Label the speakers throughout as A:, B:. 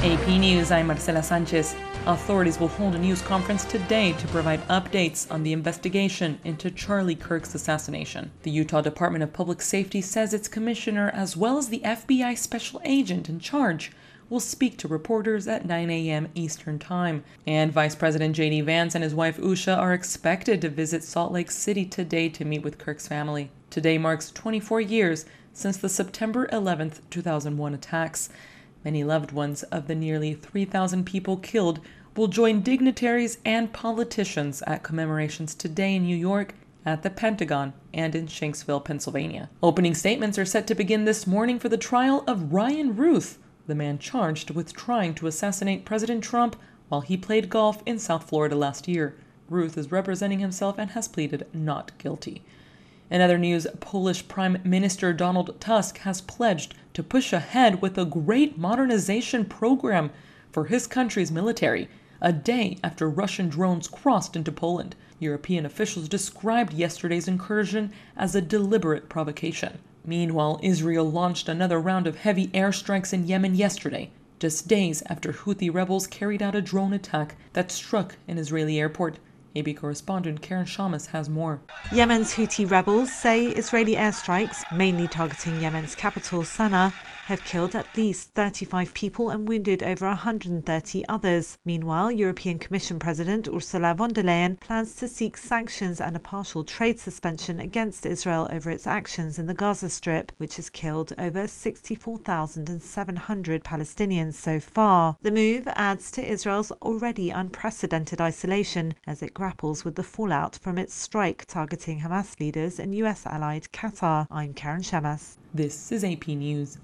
A: AP News, I'm Marcela Sanchez. Authorities will hold a news conference today to provide updates on the investigation into Charlie Kirk's assassination. The Utah Department of Public Safety says its commissioner, as well as the FBI special agent in charge, will speak to reporters at 9 a.m. Eastern Time. And Vice President J.D. Vance and his wife Usha are expected to visit Salt Lake City today to meet with Kirk's family. Today marks 24 years since the September 11, 2001 attacks. Many loved ones of the nearly 3,000 people killed will join dignitaries and politicians at commemorations today in New York, at the Pentagon, and in Shanksville, Pennsylvania. Opening statements are set to begin this morning for the trial of Ryan Ruth, the man charged with trying to assassinate President Trump while he played golf in South Florida last year. Ruth is representing himself and has pleaded not guilty. In other news, Polish Prime Minister Donald Tusk has pledged to push ahead with a great modernization program for his country's military, a day after Russian drones crossed into Poland. European officials described yesterday's incursion as a deliberate provocation. Meanwhile, Israel launched another round of heavy airstrikes in Yemen yesterday, just days after Houthi rebels carried out a drone attack that struck an Israeli airport. AP correspondent Karen Shamas has more.
B: Yemen's Houthi rebels say Israeli airstrikes, mainly targeting Yemen's capital Sana'a, have killed at least 35 people and wounded over 130 others. Meanwhile, European Commission President Ursula von der Leyen plans to seek sanctions and a partial trade suspension against Israel over its actions in the Gaza Strip, which has killed over 64,700 Palestinians so far. The move adds to Israel's already unprecedented isolation as it grapples with the fallout from its strike targeting Hamas leaders in US-allied Qatar. I'm Karen Shamas.
A: This is AP News.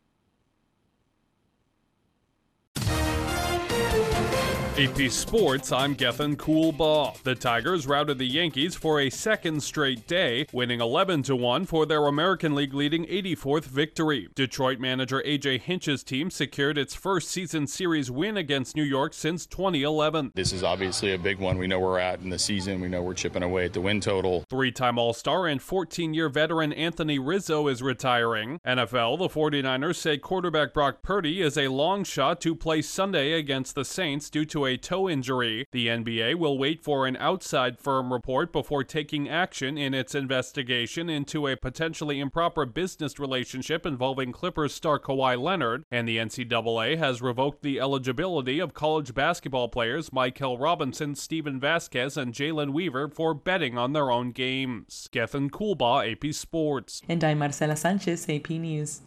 C: AP Sports, I'm Gethin Coolbaugh. The Tigers routed the Yankees for a second straight day, winning 11-1 for their American League leading 84th victory. Detroit manager A.J. Hinch's team secured its first season series win against New York since 2011.
D: This is obviously a big one. We know where we're at in the season. We know we're chipping away at the win total.
C: Three-time All-Star and 14-year veteran Anthony Rizzo is retiring. NFL, the 49ers say quarterback Brock Purdy is a long shot to play Sunday against the Saints due to a toe injury. The NBA will wait for an outside firm report before taking action in its investigation into a potentially improper business relationship involving Clippers star Kawhi Leonard, and the NCAA has revoked the eligibility of college basketball players Mychal Robinson, Steven Vasquez, and Jalen Weaver for betting on their own games. Gethin Coolbaugh, AP Sports.
A: And I'm Marcela Sanchez, AP News.